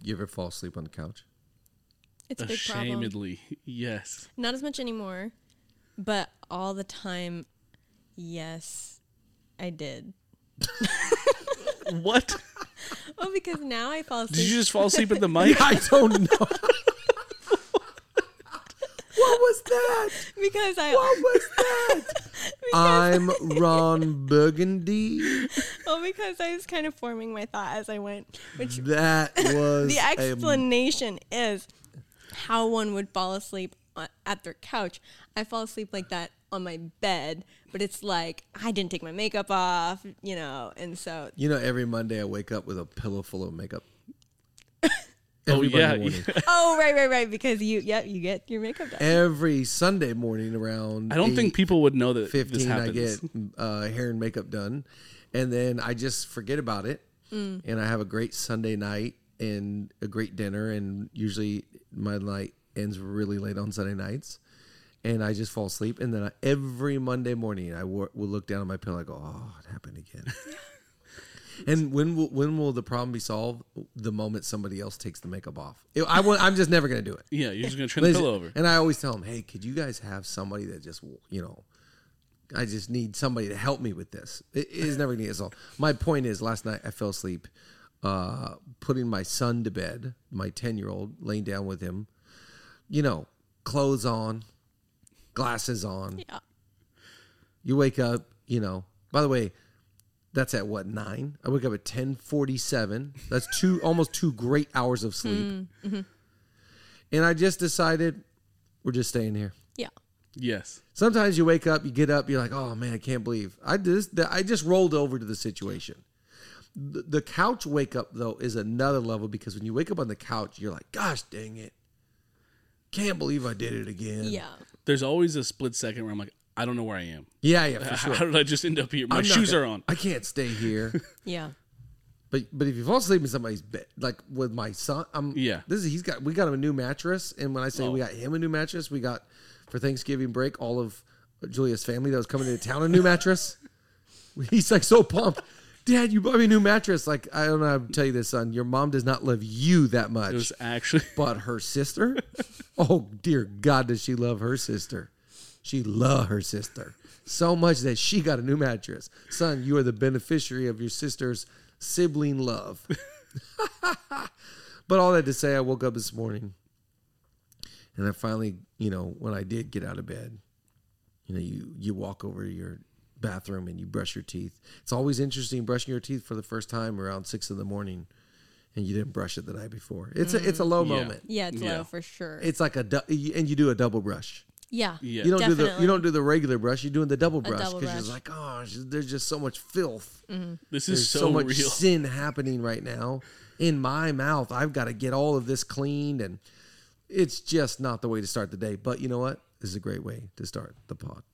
You ever fall asleep on the couch? It's a big problem. Ashamedly, yes. Not as much anymore, but all the time, yes, I did. What? Well, because now I fall asleep. Did you just fall asleep at the mic? I don't know. What was that? Because I. What was that? I'm Ron Burgundy. Well, because I was kind of forming my thought as I went, which That was the explanation is how one would fall asleep at their couch. I fall asleep like that on my bed, but it's like I didn't take my makeup off, and so. Every Monday I wake up with a pillow full of makeup. Oh, yeah. Oh, right, because you get your makeup done. Every Sunday morning around I don't think people would know that 15, this happens. I get hair and makeup done, and then I just forget about it, and I have a great Sunday night and a great dinner, and usually my night ends really late on Sunday nights, and I just fall asleep, and then every Monday morning I will look down at my pillow and go, oh, it happened again. And when will the problem be solved? The moment somebody else takes the makeup off. I'm just never going to do it. Yeah, you're just going to turn the pillow over. And I always tell them, hey, could you guys have somebody that just, I just need somebody to help me with this. It is never going to get solved. My point is, last night I fell asleep putting my son to bed, my 10-year-old, laying down with him, clothes on, glasses on. Yeah. You wake up, by the way, that's at what, 9? I wake up at 10:47. That's almost 2 great hours of sleep. Mm-hmm. And I just decided we're just staying here. Yeah. Yes. Sometimes you wake up, you get up, you're like, oh man, I can't believe I just rolled over to the situation. The couch wake up though is another level, because when you wake up on the couch, you're like, gosh dang it. Can't believe I did it again. Yeah. There's always a split second where I'm like, I don't know where I am. Yeah, for sure. How did I just end up here? My shoes are on. I can't stay here. Yeah. But if you fall asleep in somebody's bed, like with my son, we got him a new mattress, and when I say we got him a new mattress, we got for Thanksgiving break all of Julia's family that was coming into town a new mattress. He's like so pumped. Dad, you bought me a new mattress. Like, I don't know how to tell you this, son. Your mom does not love you that much. It was actually, but her sister. Oh dear God, does she love her sister? She loved her sister so much that she got a new mattress. Son, you are the beneficiary of your sister's sibling love. But all that to say, I woke up this morning, and I finally, when I did get out of bed, you walk over to your bathroom and you brush your teeth. It's always interesting brushing your teeth for the first time around 6 a.m. and you didn't brush it the night before. It's a low moment. Yeah, it's low for sure. It's like and you do a double brush. Yeah. You don't do the regular brush. You're doing the double brush because you're like, oh, there's just so much filth. Mm-hmm. This is so much real. sin happening right now in my mouth. I've got to get all of this cleaned, and it's just not the way to start the day. But you know what? This is a great way to start the pod.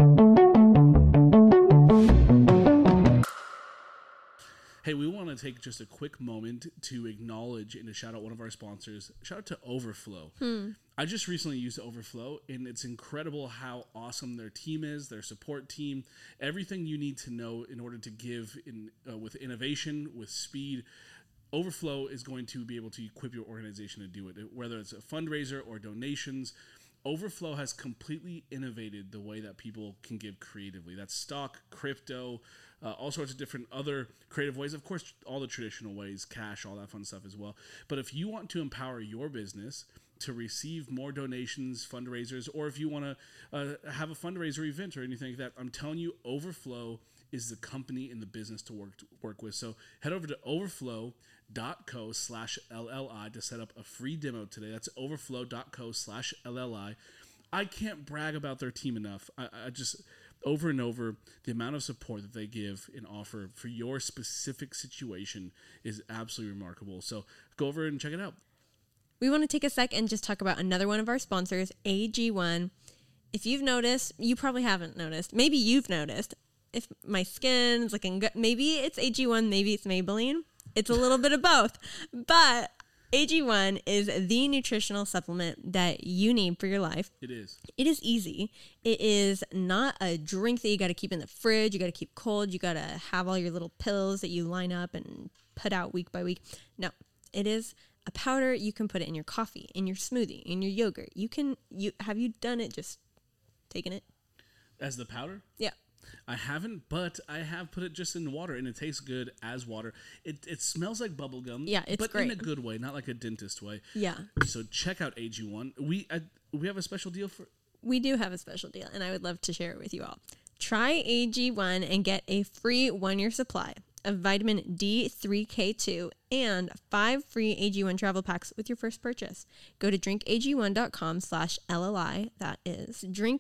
Hey, we want to take just a quick moment to acknowledge and to shout out one of our sponsors. Shout out to Overflow. I just recently used Overflow, and it's incredible how awesome their team is, their support team, everything you need to know in order to give with innovation, with speed. Overflow is going to be able to equip your organization to do it, whether it's a fundraiser or donations. Overflow has completely innovated the way that people can give creatively. That's stock, crypto, all sorts of different other creative ways. Of course, all the traditional ways, cash, all that fun stuff as well. But if you want to empower your business to receive more donations, fundraisers, or if you want to have a fundraiser event or anything like that, I'm telling you, Overflow is the company in the business to work with. So head over to overflow.co/LLI to set up a free demo today. That's overflow.co/LLI. I can't brag about their team enough. I just, over and over, the amount of support that they give and offer for your specific situation is absolutely remarkable. So go over and check it out. We want to take a sec and just talk about another one of our sponsors, AG1. If you've noticed, you probably haven't noticed. Maybe you've noticed. If my skin's looking good, maybe it's AG1, maybe it's Maybelline. It's a little bit of both. But AG1 is the nutritional supplement that you need for your life. It is. It is easy. It is not a drink that you got to keep in the fridge. You got to keep cold. You got to have all your little pills that you line up and put out week by week. No, it is a powder. You can put it in your coffee, in your smoothie, in your yogurt. Have you done it? Just taken it As the powder? Yeah. I haven't, but I have put it just in water, and it tastes good as water. It smells like bubble gum. Yeah, it's but great. in a good way, not like a dentist way. Yeah. So check out AG1. We have a special deal for. We do have a special deal, and I would love to share it with you all. Try AG1 and get a free 1-year supply of vitamin D3K2 and 5 free AG1 travel packs with your first purchase. Go to drinkag1.com/LLI. That is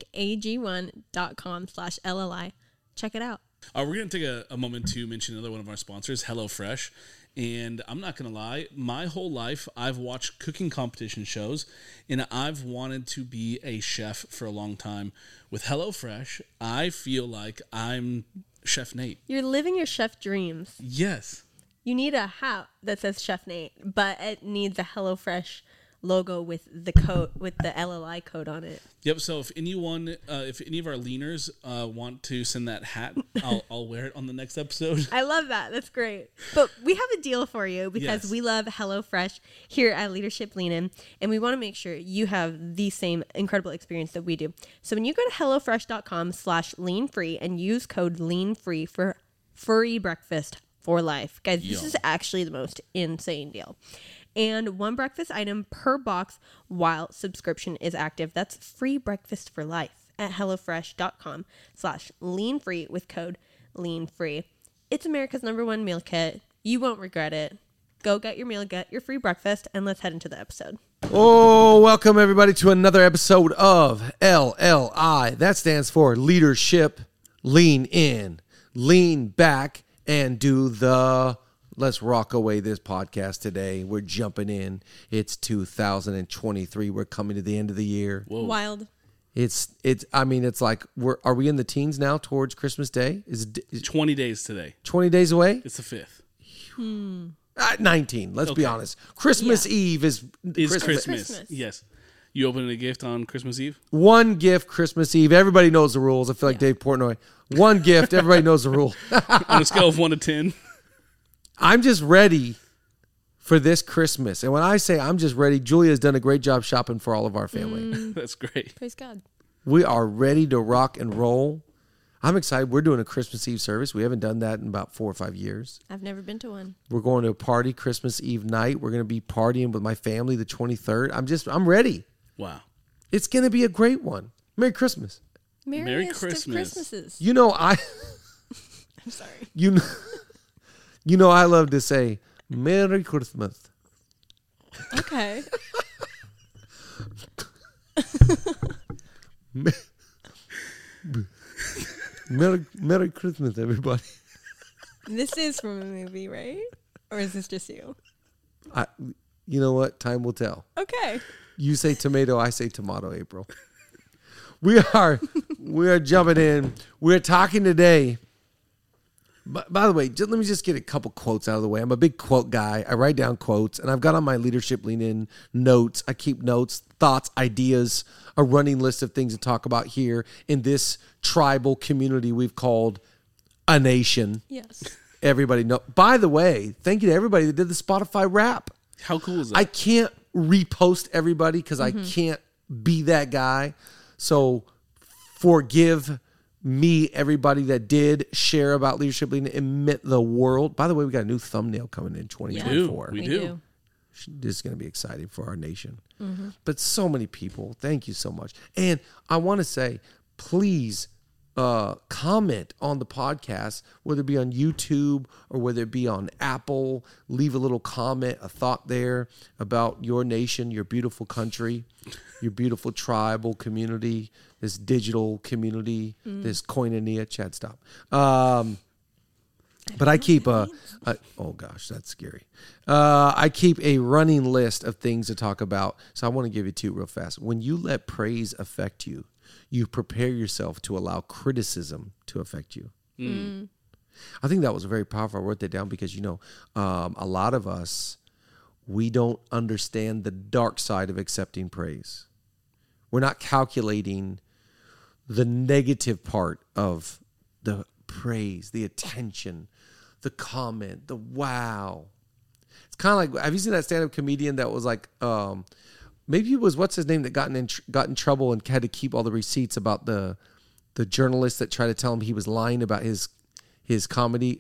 drinkag1.com/LLI. Check it out. We're going to take a moment to mention another one of our sponsors, HelloFresh. And I'm not going to lie, my whole life I've watched cooking competition shows, and I've wanted to be a chef for a long time. With HelloFresh, I feel like I'm Chef Nate. You're living your chef dreams. Yes. You need a hat that says Chef Nate, but it needs a HelloFresh logo with the code, with the LLI code on it. Yep. So if anyone, if any of our leaners want to send that hat, I'll wear it on the next episode. I love that. That's great. But we have a deal for you because Yes. we love HelloFresh here at Leadership Lean In, and we want to make sure you have the same incredible experience that we do. So when you go to HelloFresh.com/leanfree and use code LEANFREE for free breakfast for life. Guys, this Yum. is actually the most insane deal. And 1 breakfast item per box while subscription is active. That's free breakfast for life at HelloFresh.com/leanfree with code LEANFREE. It's America's #1 meal kit. You won't regret it. Go get your meal, get your free breakfast, and let's head into the episode. Oh, welcome everybody to another episode of LLI. That stands for Leadership Lean In. Lean back and do the let's rock away this podcast today. We're jumping in. It's 2023. We're coming to the end of the year. Whoa. Wild. It's like are we in the teens now towards Christmas Day? Is 20 days today. 20 days away? It's the 5th. 19. Let's be Okay. honest. Christmas Eve is It's Christmas. Christmas. Yes. You opening a gift on Christmas Eve? One gift Christmas Eve. Everybody knows the rules. I feel like Dave Portnoy. One gift. Everybody knows the rule. On a scale of 1 to 10. I'm just ready for this Christmas. And when I say I'm just ready, Julia's done a great job shopping for all of our family. That's great. Praise God. We are ready to rock and roll. I'm excited. We're doing a Christmas Eve service. We haven't done that in about 4 or 5 years. I've never been to one. We're going to a party Christmas Eve night. We're going to be partying with my family the 23rd. I'm ready. Wow. It's going to be a great one. Merry Christmas. Merriest Christmas. of Christmases. You know, I'm sorry. you know, I love to say Merry Christmas. Okay. Merry Christmas, everybody. This is from a movie, right? Or is this just you? You know what? Time will tell. Okay. You say tomato, I say tomato, April. We are jumping in. We're talking today. By the way, let me just get a couple quotes out of the way. I'm a big quote guy. I write down quotes, and I've got on my Leadership Lean In notes. I keep notes, thoughts, ideas, a running list of things to talk about here in this tribal community we've called a nation. Yes. Everybody know. By the way, thank you to everybody that did the Spotify rap. How cool is that? I can't repost everybody because I can't be that guy. So forgive me, everybody that did share about Leadership Lean and meant the world. By the way, we got a new thumbnail coming in 2024. We do. This is going to be exciting for our nation. But so many people, thank you so much. And I want to say, please comment on the podcast, whether it be on YouTube or whether it be on Apple. Leave a little comment, a thought there about your nation, your beautiful country, your beautiful tribal community, this digital community, this koinonia. Chad, stop. But I keep oh gosh, that's scary. I keep a running list of things to talk about. So I want to give you 2 real fast. When you let praise affect you, you prepare yourself to allow criticism to affect you. I think that was very powerful. I wrote that down because, a lot of us, we don't understand the dark side of accepting praise. We're not calculating the negative part of the praise, the attention, the comment, the wow. It's kind of like, have you seen that stand-up comedian that was like, maybe it was, what's his name, that got in trouble and had to keep all the receipts about the journalist that tried to tell him he was lying about his comedy.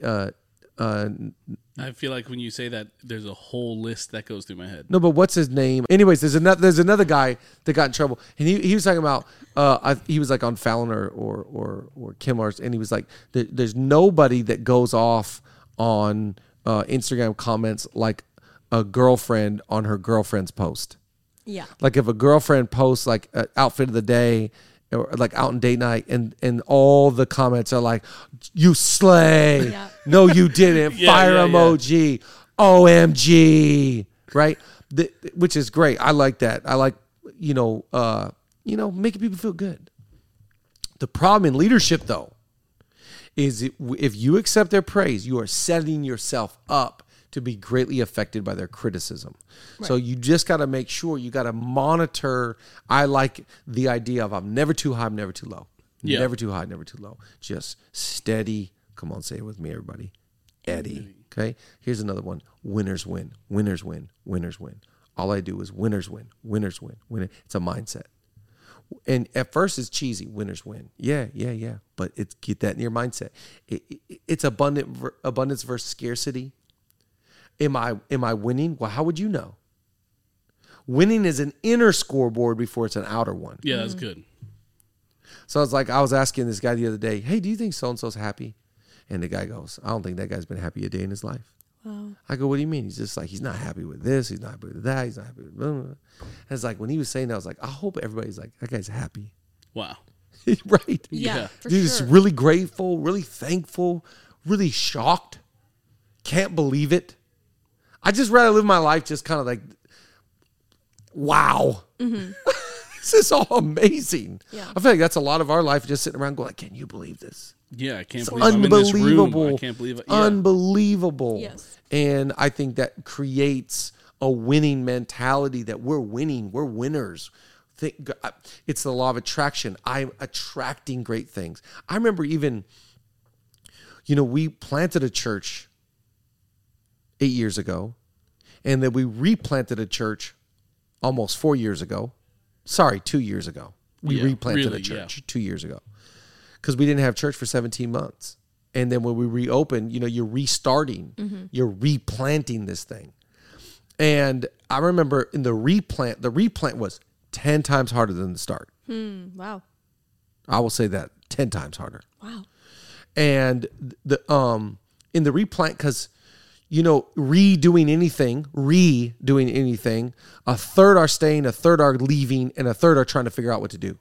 I feel like when you say that, there's a whole list that goes through my head. No, but what's his name? Anyways, there's another guy that got in trouble, and he was talking about he was like on Fallon or Kimmel, and he was like, there's nobody that goes off on Instagram comments like a girlfriend on her girlfriend's post. Yeah. Like if a girlfriend posts like an outfit of the day or like out on date night and all the comments are like, you slay. Yeah. No, you didn't. Fire emoji. OMG. Right? Which is great. I like that. I like, making people feel good. The problem in leadership though is if you accept their praise, you are setting yourself up to be greatly affected by their criticism. Right. So you just got to make sure, you got to monitor. I like the idea of I'm never too high, I'm never too low. Yeah. Never too high, never too low. Just steady. Come on, say it with me, everybody. Eddie. Okay? Here's another one. Winners win. Winners win. Winners win. All I do is winners win. Winners win. It's a mindset. And at first it's cheesy. Winners win. Yeah. But get that in your mindset. It's abundance versus scarcity. Am I winning? Well, how would you know? Winning is an inner scoreboard before it's an outer one. Yeah, that's good. So it's like I was asking this guy the other day, hey, do you think so-and-so's happy? And the guy goes, I don't think that guy's been happy a day in his life. Wow. I go, what do you mean? He's just like, he's not happy with this. He's not happy with that. He's not happy with blah, blah, blah. And it's like when he was saying that, I was like, I hope everybody's like, that guy's happy. Wow. Right? Yeah, for Dude, sure. Just really grateful, really thankful, really shocked. Can't believe it. I just rather live my life just kind of like, wow. Mm-hmm. This is all amazing. Yeah. I feel like that's a lot of our life, just sitting around going, like, can you believe this? Yeah, I can't believe I'm in this room. I can't believe it. Yeah. Unbelievable. Yes. And I think that creates a winning mentality that we're winning. We're winners. It's the law of attraction. I'm attracting great things. I remember even, we planted a church 8 years ago, and then we replanted a church almost 4 years ago. Sorry, 2 years ago. We replanted a church 2 years ago because we didn't have church for 17 months. And then when we reopened, you're restarting, you're replanting this thing. And I remember in the replant was 10 times harder than the start. Wow. I will say that 10 times harder. Wow. And in the replant, because redoing anything, a third are staying, a third are leaving, and a third are trying to figure out what to do.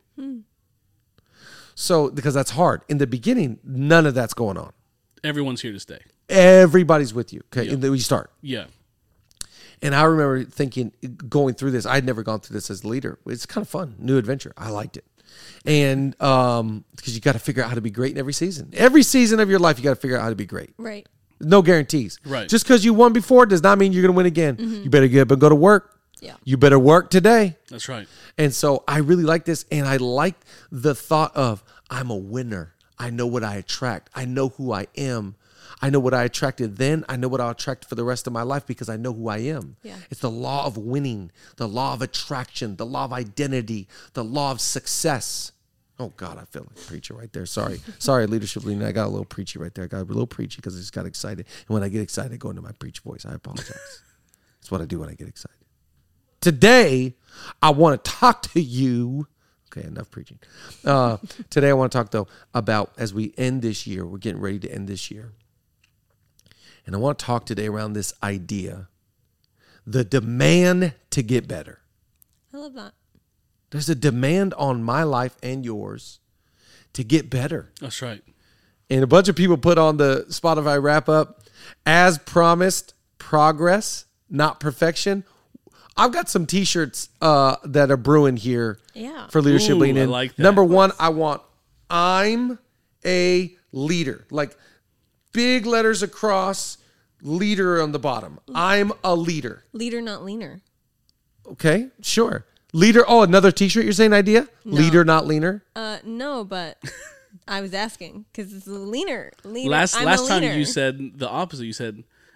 So, because that's hard. In the beginning, none of that's going on. Everyone's here to stay. Everybody's with you. Okay. Yep. And then we start. Yeah. And I remember thinking, going through this, I'd never gone through this as a leader. It's kind of fun, new adventure. I liked it. And because you got to figure out how to be great in every season. Every season of your life, you got to figure out how to be great. Right. No guarantees. Right. Just because you won before does not mean you're going to win again. You better get up and go to work. Yeah. You better work today. That's right. And so I really like this. And I like the thought of I'm a winner. I know what I attract. I know who I am. I know what I attracted then. I know what I'll attract for the rest of my life because I know who I am. Yeah. It's the law of winning, the law of attraction, the law of identity, the law of success. Oh, God, I feel like a preacher right there. Sorry, Leadership Leader. I got a little preachy right there. I got a little preachy because I just got excited. And when I get excited, I go into my preach voice. I apologize. That's what I do when I get excited. Today, I want to talk to you. Okay, enough preaching. Today, I want to talk, though, about as we end this year, we're getting ready to end this year. And I want to talk today around this idea, the demand to get better. I love that. There's a demand on my life and yours to get better. That's right. And a bunch of people put on the Spotify wrap up, as promised, progress, not perfection. I've got some T-shirts that are brewing here for Leadership Lean In. I like that. Number one, I want I'm a leader. Like big letters across, leader on the bottom. I'm a leader. Leader, not leaner. Okay, sure. Leader. Oh, another T-shirt. You're saying idea? No. Leader, not leaner. No, but I was asking because it's leaner. Last time you said the opposite. You said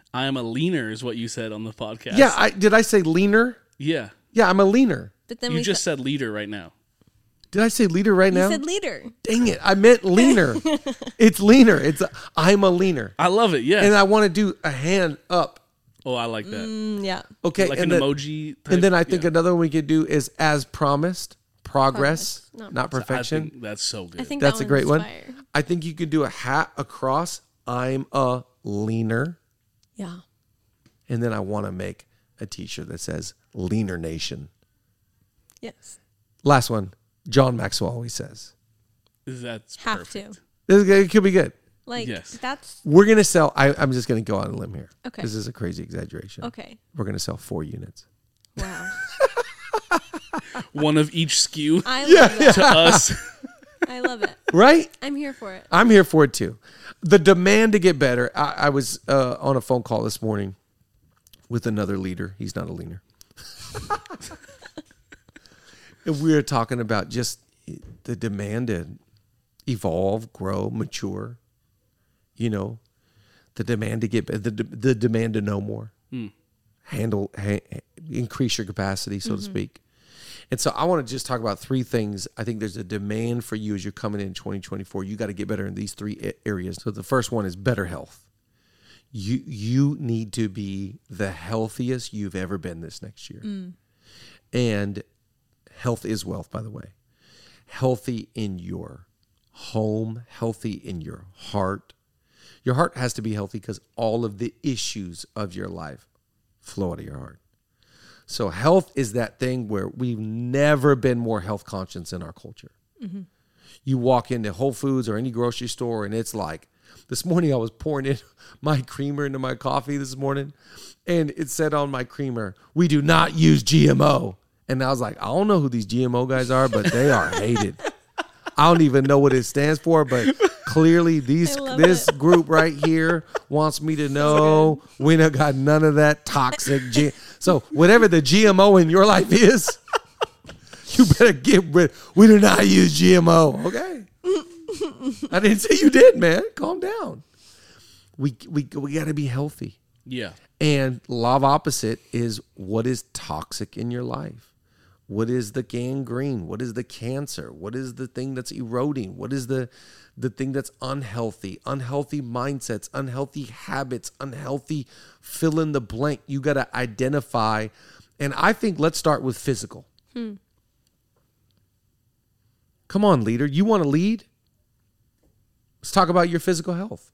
I am a leaner is what you said on the podcast. Yeah, did I say leaner? Yeah. Yeah, I'm a leaner. But then You we just said leader right now. Did I say leader right you now? said leader. Dang it, I meant leaner. It's leaner. I'm a leaner. I love it. Yeah. And I want to do a hand up. Oh, I like that. Yeah. Okay, Like and an then, emoji. Type. and then I think Yeah. another one we could do is as promised, progress, Progress, not I perfection. think that's so good. I think That's that a great one's one. fire. I think you could do a hat across. I'm a leaner. Yeah. And then I want to make a t-shirt that says Leaner Nation. Yes. Last one. John Maxwell always says. That's Have perfect. to. It could be good. Like Yes. that's We're going to sell, I'm just going to go out on a limb here. Okay. This is a crazy exaggeration. okay. We're going to sell 4 units. Wow. One of each SKU I love that. to us. I love it. Right? I'm here for it. I'm here for it too. The demand to get better. I was on a phone call this morning with another leader. He's not a leaner. And we were talking about just the demand to evolve, grow, mature. You know, the demand to get the demand to know more, increase your capacity, so to speak. And so I want to just talk about 3 things. I think there's a demand for you as you're coming in 2024. You got to get better in these 3 areas. So the first one is better health. You need to be the healthiest you've ever been this next year. And health is wealth, by the way. Healthy in your home, healthy in your heart. Your heart has to be healthy because all of the issues of your life flow out of your heart. So health is that thing where we've never been more health conscious in our culture. You walk into Whole Foods or any grocery store and it's like, this morning I was pouring in my creamer into my coffee this morning and it said on my creamer, we do not use GMO. And I was like, I don't know who these GMO guys are, but they are hated. I don't even know what it stands for, but clearly this group right here wants me to know we don't got none of that toxic. So whatever the GMO in your life is, you better get rid. We do not use GMO. Okay. I didn't say you did, man. Calm down. We got to be healthy. Yeah. And law of opposite is what is toxic in your life. What is the gangrene? What is the cancer? What is the thing that's eroding? What is the thing that's unhealthy? Unhealthy mindsets, unhealthy habits, unhealthy fill in the blank. You got to identify. And I think let's start with physical. Come on, leader. You want to lead? Let's talk about your physical health.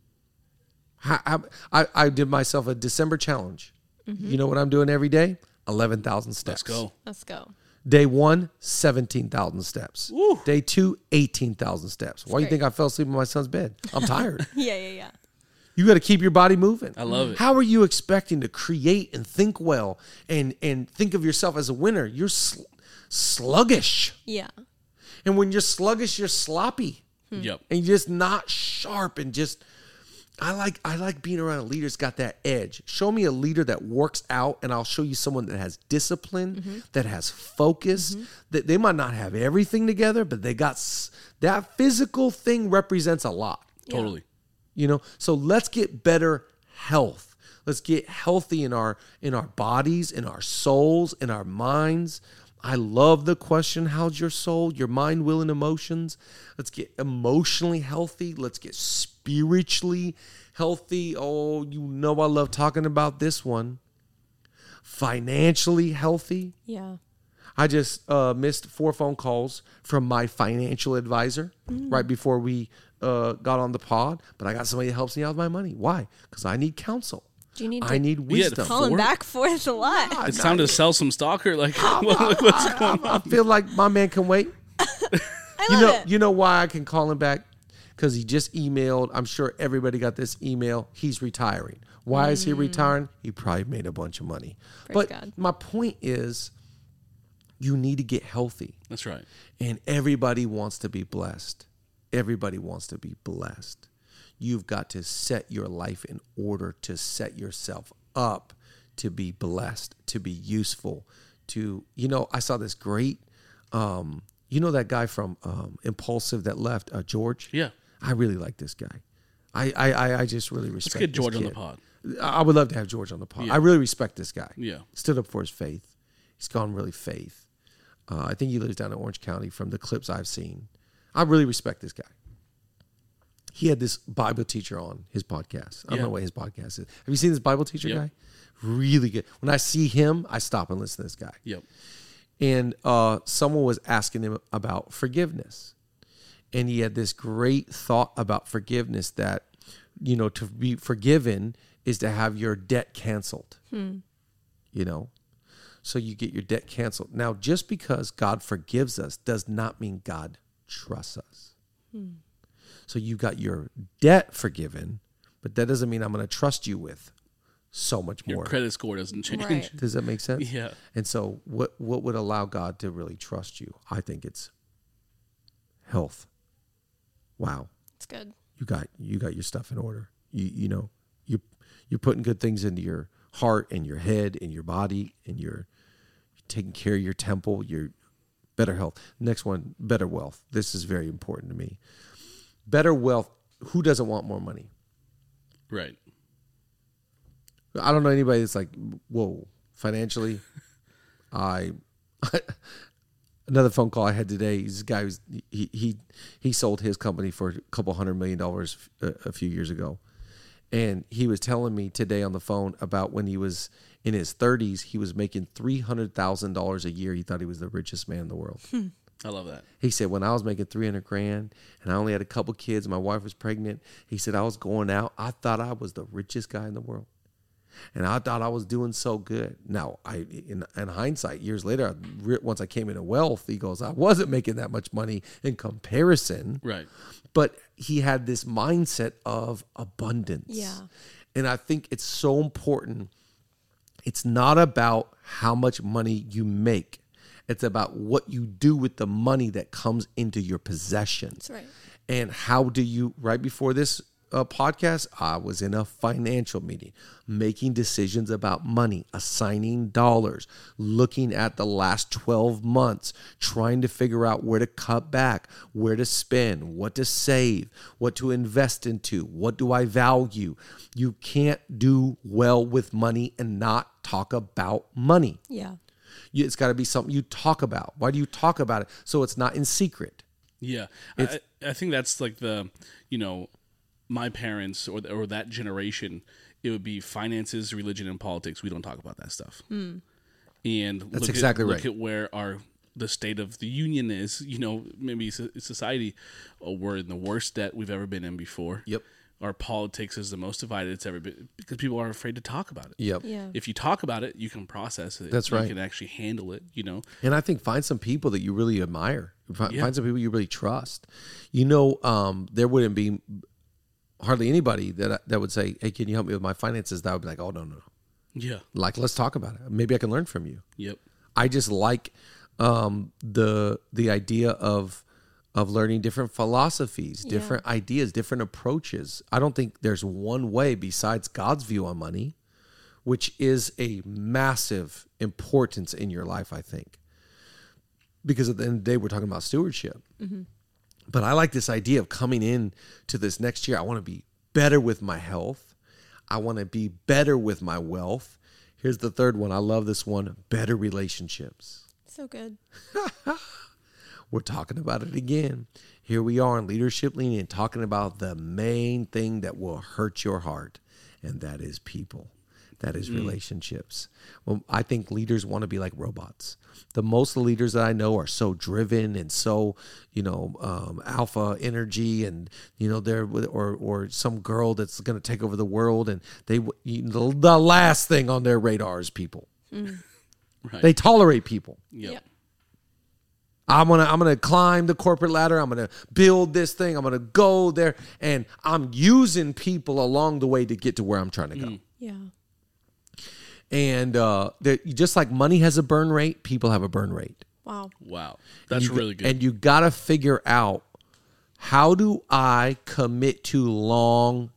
I did myself a December challenge. You know what I'm doing every day? 11,000 steps. Let's go. Let's go. Day 1, 17,000 steps. Woo. Day 2, 18,000 steps. Why do you great. think I fell asleep in my son's bed? I'm tired. Yeah. You got to keep your body moving. I love it. How are you expecting to create and think well and think of yourself as a winner? You're sluggish. Yeah. And when you're sluggish, you're sloppy. Yep. And you're just not sharp and just I like being around a leader that's got that edge. Show me a leader that works out and I'll show you someone that has discipline, that has focus, that they might not have everything together, but they got that physical thing represents a lot. Totally. You know, so let's get better health. Let's get healthy in our bodies, in our souls, in our minds. I love the question, how's your soul, your mind, will, and emotions? Let's get emotionally healthy. Let's get spiritually healthy. Oh, you know I love talking about this one. Financially healthy. Yeah. I just missed 4 phone calls from my financial advisor right before we got on the pod, but I got somebody that helps me out with my money. Why? Because I need counsel. Do you need I to need wisdom. call him 4? back for us a lot? It's time to sell some stock or like what's going on? I feel like my man can wait. I love it. You know why I can call him back? Because he just emailed. I'm sure everybody got this email. He's retiring. Why is he retiring? He probably made a bunch of money. Praise But God. my point is, you need to get healthy. That's right. And everybody wants to be blessed. Everybody wants to be blessed. You've got to set your life in order to set yourself up to be blessed, to be useful, to, I saw this great, that guy from Impulsive that left, George? Yeah. I really like this guy. I just really Let's respect get George this on the kid. pod. I would love to have George on the pod. Yeah. I really respect this guy. Yeah. Stood up for his faith. He's gone really faith. I think he lives down in Orange County from the clips I've seen. I really respect this guy. He had this Bible teacher on his podcast. I don't know what his podcast is. Have you seen this Bible teacher guy? Really good. When I see him, I stop and listen to this guy. Yep. And someone was asking him about forgiveness. And he had this great thought about forgiveness that, you know, to be forgiven is to have your debt canceled. You know? So you get your debt canceled. Now, just because God forgives us does not mean God trusts us. So you got your debt forgiven, but that doesn't mean I'm going to trust you with so much more. Your credit score doesn't change. Right. Does that make sense? Yeah. And so what would allow God to really trust you? I think it's health. Wow. It's good. You got your stuff in order. You know, you're putting good things into your heart and your head and your body, and you're taking care of your temple, your better health. Next one, better wealth. This is very important to me. Better wealth. Who doesn't want more money? Right. I don't know anybody that's like, whoa, financially. Another phone call I had today. This guy was he sold his company for a couple $100 million a few years ago, and he was telling me today on the phone about when he was in his 30s, he was making $300,000 a year. He thought he was the richest man in the world. I love that. He said, when I was making $300,000 and I only had a couple kids, my wife was pregnant. He said, I was going out. I thought I was the richest guy in the world. And I thought I was doing so good. Now, in hindsight, years later, once I came into wealth, he goes, I wasn't making that much money in comparison. Right. But he had this mindset of abundance. Yeah. And I think it's so important. It's not about how much money you make. It's about what you do with the money that comes into your possession. That's right. And how do you, right before this podcast, I was in a financial meeting, making decisions about money, assigning dollars, looking at the last 12 months, trying to figure out where to cut back, where to spend, what to save, what to invest into, what do I value. You can't do well with money and not talk about money. Yeah. It's got to be something you talk about. Why do you talk about it? So it's not in secret. Yeah. I think that's like the, you know, my parents or that generation, it would be finances, religion, and politics. We don't talk about that stuff. And That's exactly right. Look at where the state of the union is. You know, maybe society, we're in the worst debt we've ever been in before. Yep. Our politics is the most divided it's ever been because people are afraid to talk about it. Yep. Yeah. If you talk about it, you can process it. That's you right. can actually handle it, you know. And I think find some people that you really admire. Find Yeah. some people you really trust. You know, there wouldn't be hardly anybody that would say, hey, can you help me with my finances? That would be like, oh, no. Yeah. Like, let's talk about it. Maybe I can learn from you. Yep. I just like the idea of learning different philosophies, different ideas, different approaches. I don't think there's one way besides God's view on money, which is a massive importance in your life, I think. Because at the end of the day, we're talking about stewardship. Mm-hmm. But I like this idea of coming in to this next year. I want to be better with my health. I want to be better with my wealth. Here's the third one. I love this one. Better relationships. So good. We're talking about it again. Here we are in Leadership Lean In, talking about the main thing that will hurt your heart, and that is people. That is relationships. Well, I think leaders want to be like robots. The most leaders that I know are so driven and so, alpha energy, and they're or some girl that's going to take over the world, and the last thing on their radar is people. Right. They tolerate people. Yep. I'm gonna climb the corporate ladder. I'm gonna build this thing. I'm gonna go there, and I'm using people along the way to get to where I'm trying to go. Yeah. And just like money has a burn rate, people have a burn rate. Wow, that's really good. And you got to figure out, how do I commit to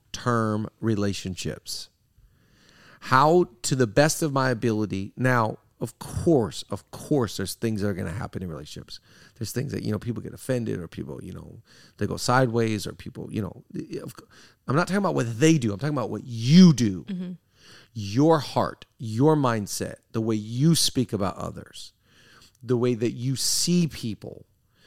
long-term relationships? How, to the best of my ability. Now, of course, there's things that are going to happen in relationships. There's things that, people get offended, or people, they go sideways, or people, I'm not talking about what they do. I'm talking about what you do. Mm-hmm. Your heart, your mindset, the way you speak about others, the way that you see people.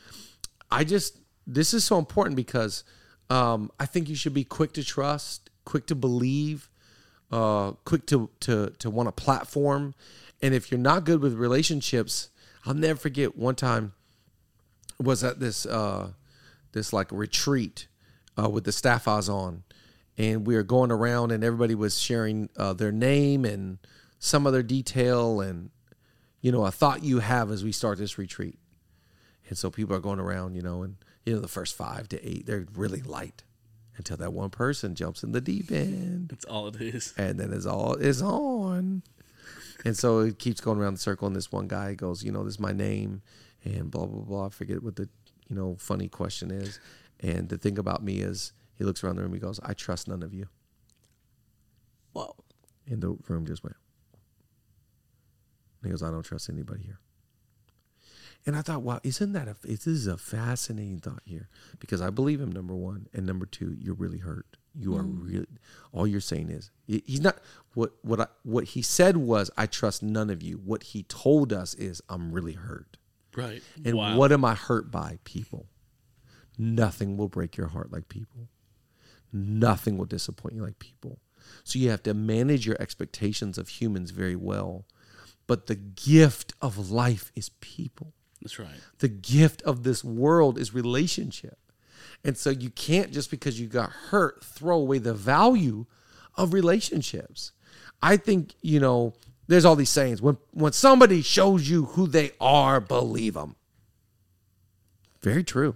This is so important because I think you should be quick to trust, quick to believe, quick to want a platform. And if you're not good with relationships, I'll never forget one time was at this like retreat with the staff I was on, and we were going around and everybody was sharing their name and some other detail and a thought you have as we start this retreat. And so people are going around, and the first 5 to 8, they're really light until that one person jumps in the deep end. That's all it is. And then it's on. And so it keeps going around the circle, and this one guy goes, this is my name, and blah, blah, blah. I forget what the, funny question is. And the thing about me is he looks around the room, he goes, I trust none of you. Whoa. And the room just went. And he goes, I don't trust anybody here. And I thought, wow, this is a fascinating thought here, because I believe him, number one, and number two, you're really hurt. You are really, all you're saying is, he's not, what he said was, I trust none of you. What he told us is, I'm really hurt. Right. And what am I hurt by? People. Nothing will break your heart like people. Nothing will disappoint you like people. So you have to manage your expectations of humans very well. But the gift of life is people. That's right. The gift of this world is relationship. And so you can't, just because you got hurt, throw away the value of relationships. I think, there's all these sayings. When somebody shows you who they are, believe them. Very true.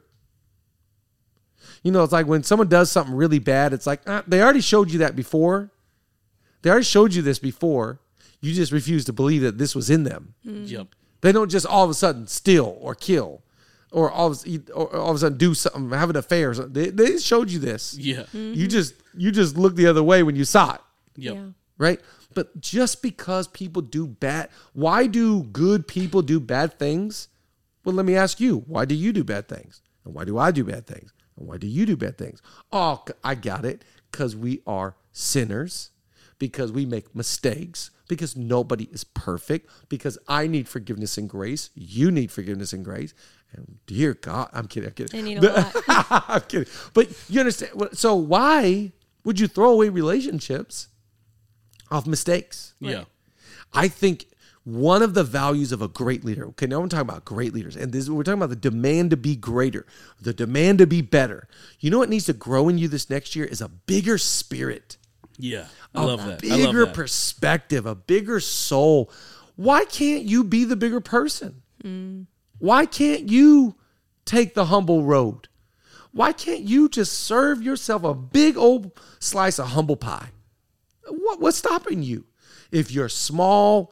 It's like when someone does something really bad, it's like, they already showed you that before. They already showed you this before. You just refuse to believe that this was in them. Yep. They don't just all of a sudden steal or kill, or all of a sudden do something, have an affair. Or something. They showed you this. Yeah. Mm-hmm. You just looked the other way when you saw it. Yep. Yeah. Right? But just because people do bad, why do good people do bad things? Well, let me ask you, why do you do bad things? And why do I do bad things? And why do you do bad things? Oh, I got it. Because we are sinners. Because we make mistakes. Because nobody is perfect. Because I need forgiveness and grace. You need forgiveness and grace. And dear God, I'm kidding. I need a lot. I'm kidding. But you understand. So why would you throw away relationships off mistakes? Yeah. Right. I think one of the values of a great leader, okay, now I'm talking about great leaders, and we're talking about the demand to be greater, the demand to be better. You know what needs to grow in you this next year is a bigger spirit. Yeah. I love that. A bigger perspective, a bigger soul. Why can't you be the bigger person? Why can't you take the humble road? Why can't you just serve yourself a big old slice of humble pie? What's stopping you? If you're small,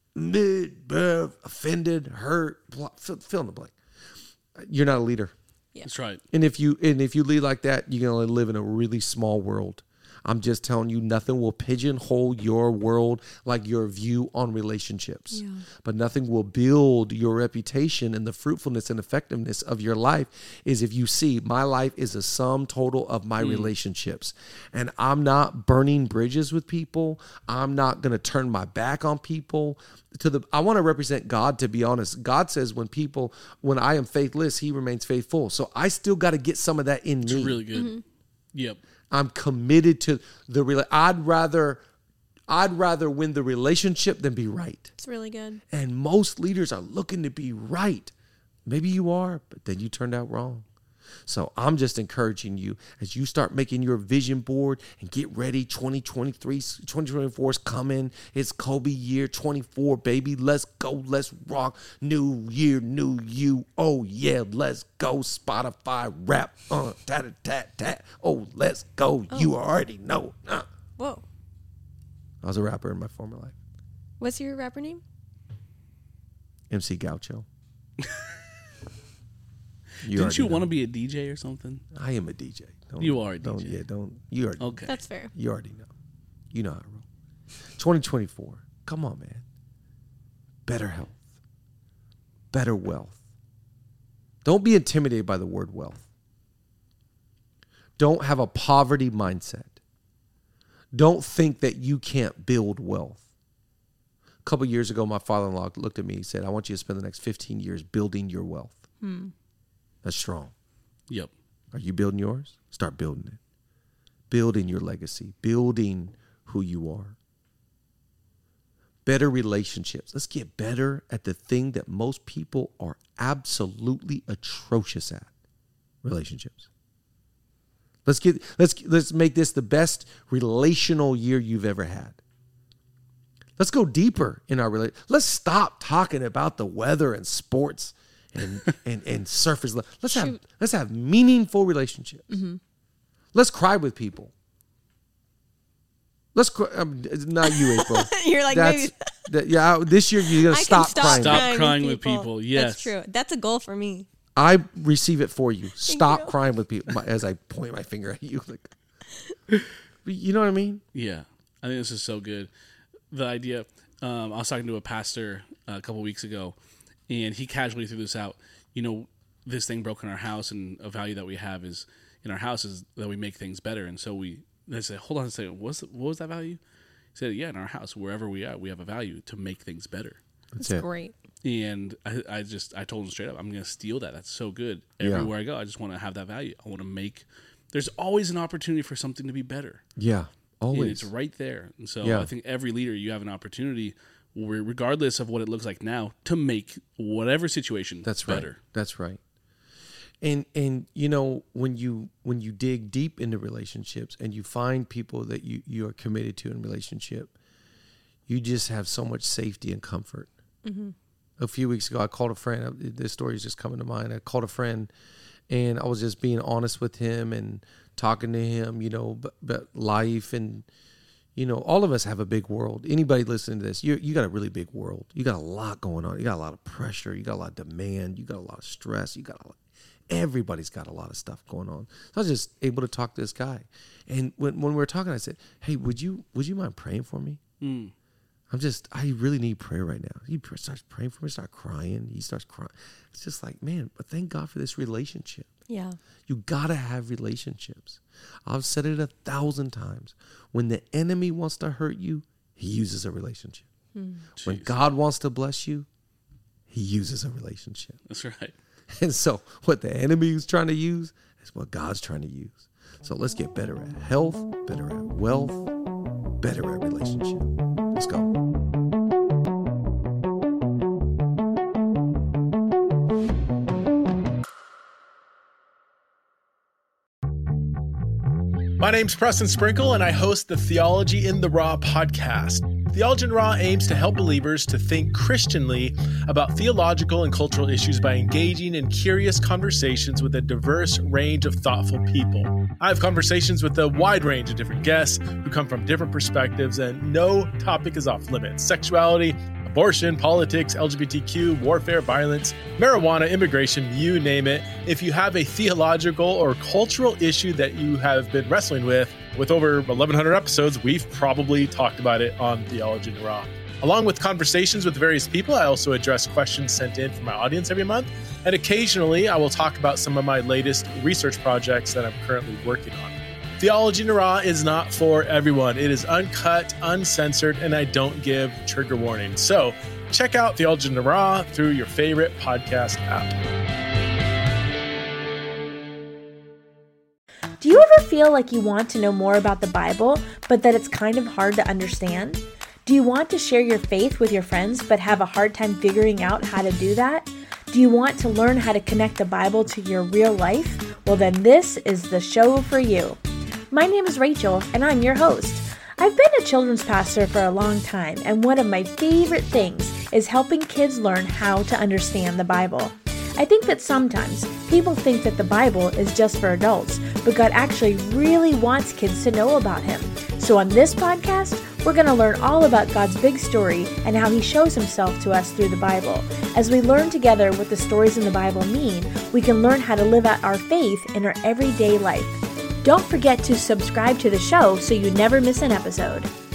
offended, hurt, fill in the blank, you're not a leader. Yeah. That's right. And if you lead like that, you're going to only live in a really small world. I'm just telling you, nothing will pigeonhole your world like your view on relationships. Yeah. But nothing will build your reputation and the fruitfulness and effectiveness of your life is if you see my life is a sum total of my relationships. And I'm not burning bridges with people. I'm not going to turn my back on people. I want to represent God, to be honest. God says when I am faithless, he remains faithful. So I still got to get some of that in me. It's really good. Mm-hmm. Yep. I'm committed to I'd rather win the relationship than be right. It's really good. And most leaders are looking to be right. Maybe you are, but then you turned out wrong. So I'm just encouraging you as you start making your vision board and get ready. 2024 is coming. It's Kobe year 24, baby. Let's go. Let's rock. New year, new you. Oh, yeah. Let's go. Spotify rap. Tat. Oh, let's go. Oh. You already know. Whoa. I was a rapper in my former life. What's your rapper name? MC Gaucho. Didn't you want to be a DJ or something? I am a DJ. You are a DJ. You already know. Okay. That's fair. You already know. You know how to roll. 2024. Come on, man. better health, better wealth. Don't be intimidated by the word wealth. Don't have a poverty mindset. Don't think that you can't build wealth. A couple of years ago, my father-in-law looked at me and said, I want you to spend the next 15 years building your wealth. That's strong. Yep. Are you building yours? Start building it. Building your legacy. Building who you are. Better relationships. Let's get better at the thing that most people are absolutely atrocious at. Relationships. Let's make this the best relational year you've ever had. Let's go deeper in our relationship. Let's stop talking about the weather and sports and surface. Let's have meaningful relationships. Mm-hmm. Let's cry with people. Let's cry. Not you, April. You're like, maybe. This year you're gonna stop crying. Stop crying with people. Yes, that's true. That's a goal for me. I receive it for you. Stop crying with people as I point my finger at you. Like, you know what I mean? Yeah, I think this is so good. The idea. I was talking to a pastor a couple weeks ago, and he casually threw this out. You know, this thing broke in our house, and a value that we have is in our house is that we make things better. And so they said, hold on a second, what was that value? He said, yeah, in our house, wherever we are, we have a value to make things better. That's great. And I told him straight up, I'm going to steal that. That's so good. Everywhere I go, I just want to have that value. I want to there's always an opportunity for something to be better. Yeah, always. And it's right there. And so I think every leader, you have an opportunity, regardless of what it looks like now, to make whatever situation better. Right. That's right. And you know, when you dig deep into relationships and you find people that you are committed to in relationship, you just have so much safety and comfort. Mm-hmm. A few weeks ago, I called a friend. This story is just coming to mind. I called a friend, and I was just being honest with him and talking to him, you know, about life. And, you know, all of us have a big world. Anybody listening to this, you got a really big world. You got a lot going on. You got a lot of pressure. You got a lot of demand. You got a lot of stress. Everybody's got a lot of stuff going on. So I was just able to talk to this guy. And when we were talking, I said, hey, would you mind praying for me? Mm. I really need prayer right now. He starts praying for me, starts crying. He starts crying. It's just like, man, but thank God for this relationship. Yeah. You got to have relationships. I've said it 1,000 times. When the enemy wants to hurt you, he uses a relationship. When God wants to bless you, he uses a relationship. That's right. And so what the enemy is trying to use is what God's trying to use. So let's get better at health, better at wealth, better at relationship. Let's go. My name's Preston Sprinkle, and I host the Theology in the Raw podcast. Theology in the Raw aims to help believers to think Christianly about theological and cultural issues by engaging in curious conversations with a diverse range of thoughtful people. I have conversations with a wide range of different guests who come from different perspectives, and no topic is off limits. Sexuality, abortion, politics, LGBTQ, warfare, violence, marijuana, immigration, you name it. If you have a theological or cultural issue that you have been wrestling with over 1,100 episodes, we've probably talked about it on Theology in the Raw. Along with conversations with various people, I also address questions sent in from my audience every month. And occasionally, I will talk about some of my latest research projects that I'm currently working on. Theology in the Raw is not for everyone. It is uncut, uncensored, and I don't give trigger warnings. So check out Theology in the Raw through your favorite podcast app. Do you ever feel like you want to know more about the Bible, but that it's kind of hard to understand? Do you want to share your faith with your friends, but have a hard time figuring out how to do that? Do you want to learn how to connect the Bible to your real life? Well, then this is the show for you. My name is Rachel, and I'm your host. I've been a children's pastor for a long time, and one of my favorite things is helping kids learn how to understand the Bible. I think that sometimes people think that the Bible is just for adults, but God actually really wants kids to know about Him. So on this podcast, we're going to learn all about God's big story and how He shows Himself to us through the Bible. As we learn together what the stories in the Bible mean, we can learn how to live out our faith in our everyday life. Don't forget to subscribe to the show so you never miss an episode.